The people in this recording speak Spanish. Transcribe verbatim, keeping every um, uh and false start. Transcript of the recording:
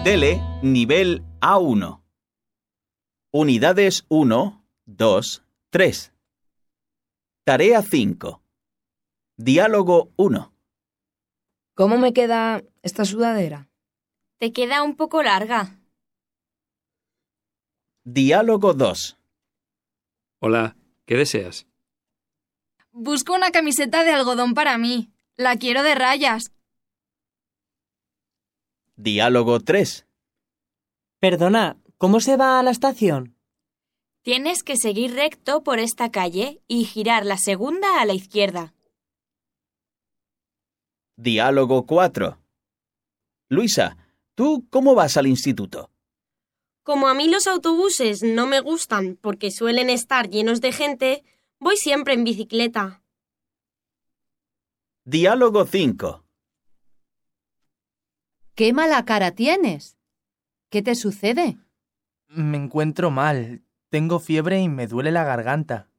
Tele nivel A uno. Unidades uno, dos, tres. Tarea cinco. Diálogo uno. ¿Cómo me queda esta sudadera? Te queda un poco larga. Diálogo dos. Hola, ¿qué deseas? Busco una camiseta de algodón para mí. La quiero de rayas. Diálogo tres. Perdona, ¿cómo se va a la estación? Tienes que seguir recto por esta calle y girar la segunda a la izquierda. Diálogo cuatro. Luisa, ¿tú cómo vas al instituto? Como a mí los autobuses no me gustan porque suelen estar llenos de gente, voy siempre en bicicleta. Diálogo cinco. ¡Qué mala cara tienes! ¿Qué te sucede? Me encuentro mal. Tengo fiebre y me duele la garganta.